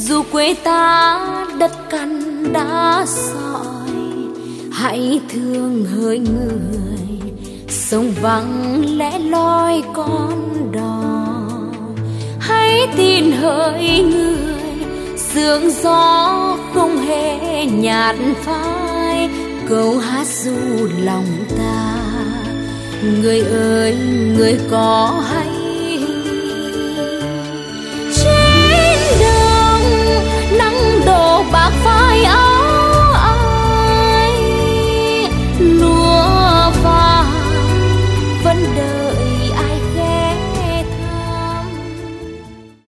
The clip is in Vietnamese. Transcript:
Dù quê ta đất cằn đá sỏi, hãy thương hỡi người sông vắng lẻ loi con đò. Hãy tin hỡi người sương gió không hề nhạt phai, câu hát ru lòng ta. Người ơi người có hay